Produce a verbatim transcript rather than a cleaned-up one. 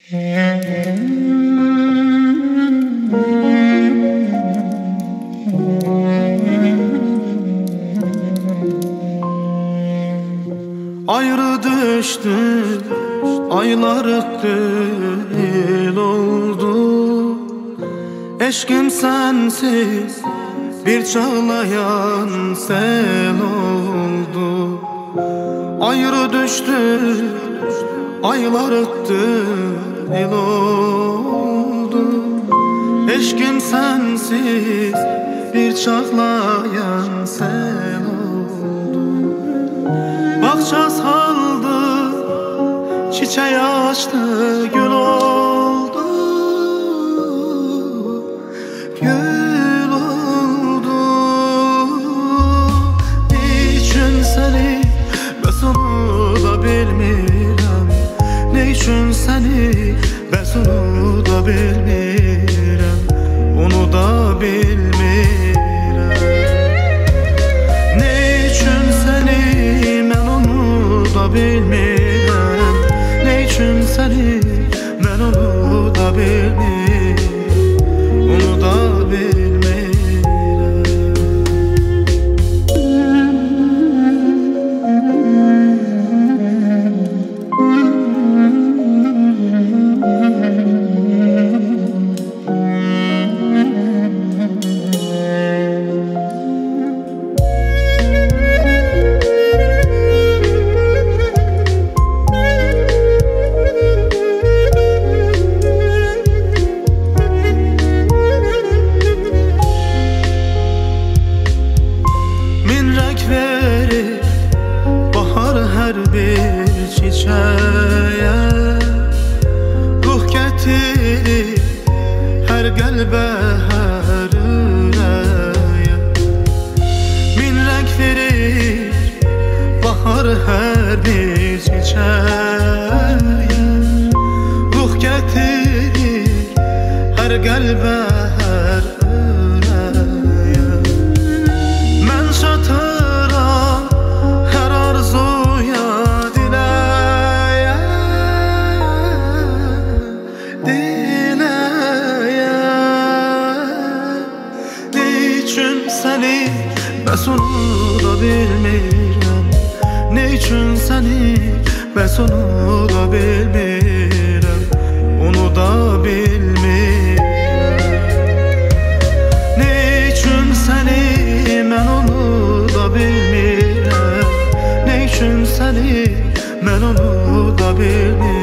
Ayrı düştük, aylar öttü, yıl oldu. Eşkim sensiz bir çağlayan sel oldu. Ayrı düştük, aylar öttü, yıl oldu. Eşkim sensiz bir çağlayan sel oldu. Bahçe saldı, çiçeği açtı, gül oldu, gül oldu. Niçin seni, ben onu da bilmirəm. Niçin seni, ben onu da bilmirəm. Onu da bilmirəm. Niçin seni, ben onu da bilmirəm. Niçin seni, ben onu da bilmirəm. Onu da bilmirəm. Verir bahar her bir çiçeğe, ruh getirir her qəlbə, hər ürəyə. Min rəng verir bahar hər bir çiçeğe, ruh getirir hər qəlbə, hər ürəyə. Mən çatıram hər arzuya, diləyə, diləyə. Niçin səni, bəs onu da bilmirəm. Niçin səni, bəs onu da bilmirəm. Onu da bilmirəm. Niçin səni, mən onu da bilmirəm. Niçin səni, mən onu da bilmirəm.